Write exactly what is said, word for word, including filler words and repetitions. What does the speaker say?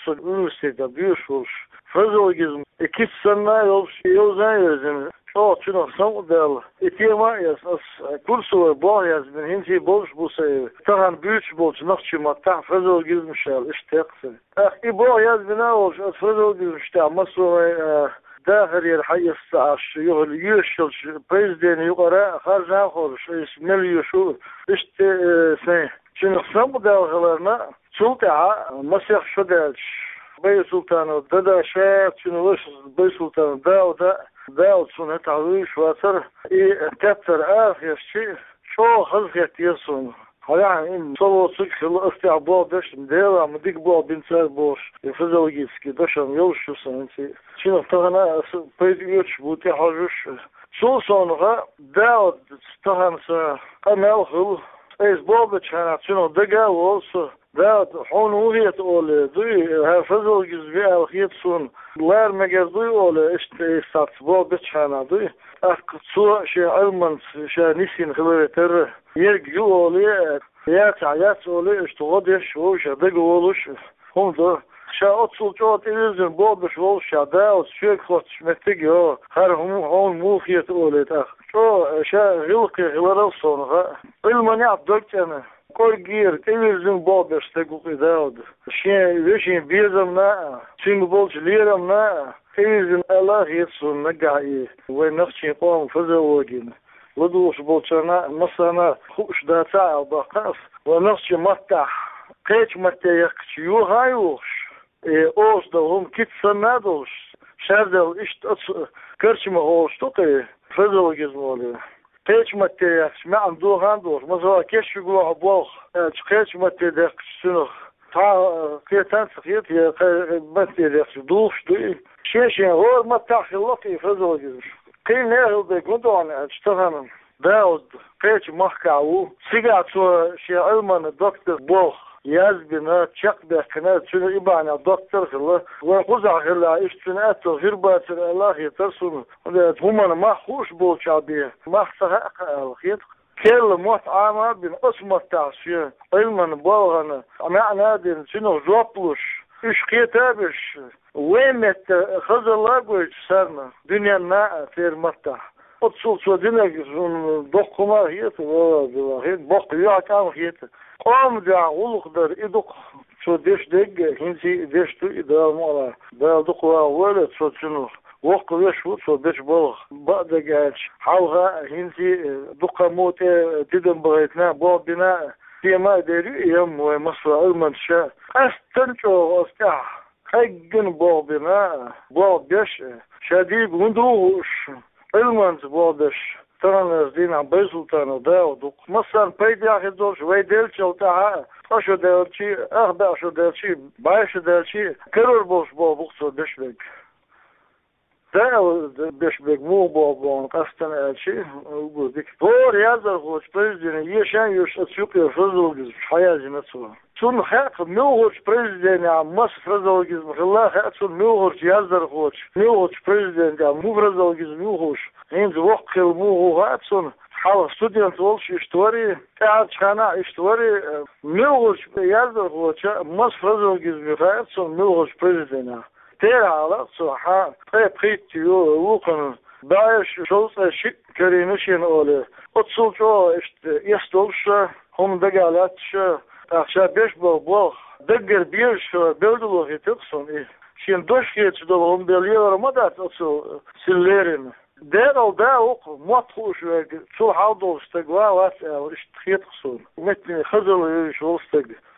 Oxford Üniversitede büyüş olmuş. Fazologizm iki sene olmuş. Yozan yazını. O çünkü sam del. İtiyama yaz as kursu var bu yaz ben hinci boş bu sayı. Tahan büyük boş nakçı matta fazologizm şal işte kısın. Ah bu yaz bina olmuş fazologizm işte ama sonra داخل الحي الساعة يقول يشل بريزدين يقرأ خارج آخر اسم يشو إشت سنة شنو خصم داخلنا سلطة مسيح شداش بي سلطان ددا شاف شنو وش بي سلطان داو دا داو سنة تعويش واتر إيه كتر آخر شيء شو خلقت يصون يعني صوت سكر الاستعباء باش مديرة مديك بوا بنتار بوش فزوجيسكي داشم يوشو سنتي شنو تغنى بيت يوش بوتي حاجوش شو صانغا داود تغنى سا قناو خل ايز بابا كانت شنو دقا وولسو داود حون وهيت اولي دوي ها فزوجيز بيا وخيت سون لار مجاز دوي اولي اشت ايستات بابا كانت دوي اخ سوى شي علمان شي نسين خلوه تر يرجع اولي يات عيات اولي اشتغل يشوش دقا وولوش هم ده شاوت سلطات إلزم بابش وول شاداوت شيك خط متجه هر هم هون موخيت أولد أخ شو شا غلق غلرو صنغا المنع دكت أنا كل جير إلزم بابش تقول داود شيء وشين بيزمنا شين بولش ليرمنا إلزم الله يتصون نجاي ونفسي قام فزوجين لدوش بولشنا مثلا خوش داتا بقاف ونفسي متح قيش متى يو هايوش اوس da hom kitsenados şerdel iş kerçme hoştoke fazologizm oluyor. Keçmette yaxşı andu handos mesela keşfigu abog keçmette de şunu ta ketan sıkıt ya batte yaxşı duş du şey hor ma taxillat fazologizm kين ne de gondon açtanın da keç mahkavu sigatso şey almanı doktor bog yaz bina çak bekine çünkü ibane doktor kılı ve kuzak kılı iştinatı hırbatı Allah yetersun ve humanı mahhuş bol çabiye mahsaha alkhiyat كل موت عامة بين اسمه تعصيه علما بلغنا معنى دين شنو زوبلوش ايش كتابش وين خزلا قوي سرنا دنيا نا فير متى اتصل سو دينك دوكما هيت والله هيت بق يا كام هيت قام دا ولقدر ادق شو ديش دق هنسي ديش تو ادا مالا دا دقوا ولا شو شنو وقت يشو شو ديش بلغ بعد جاش حوها هنسي دقة موت ديدن بغيتنا بو بنا فيما ديري يم ومصر المنشا استنشو استح حقن بو بنا بو بيش شديد وندوش المنز بو بيش ترى زين عم بيسلطان وداود مثلا بيدي اخي دولش ويدل شلتها اشو دلشي اخدا اشو دلشي بايش دلشي كرر بوش بو بوكسو دشبك داود دشبك مو بو بو قصتن الشي وقولك دور يازر خوش بريزدين يشان يوش اتسوقي فزولجز حياتي نتسوها شون حق ميوهوش بريزدين عم مصر فزولجز الله حق شون ميوهوش يازر خوش ميوهوش بريزدين عم مو فزولجز ميوهوش هينز وقت الموهو هاتسون حاول ستودنت ولش اشتوري قاعد خانع اشتوري ميوهوش يازر خوش مصر فزولجز ميوهاتسون ميوهوش بريزدين تيرا على صحة طيب خيتيو وقن بايش شوص شك كريمشين أولي اتصل شو اشت يستولش هم دقالاتش اخشى بيش بوغ دقر بيش بيردلو في تقصن ايه شين دوش كيتش دول هم بيليور مدات اتصل سليرين دير او دا اوق موطخوش شو حاضر استقوا واسع ورشت خيط قصون ومتني خزل شو استقوا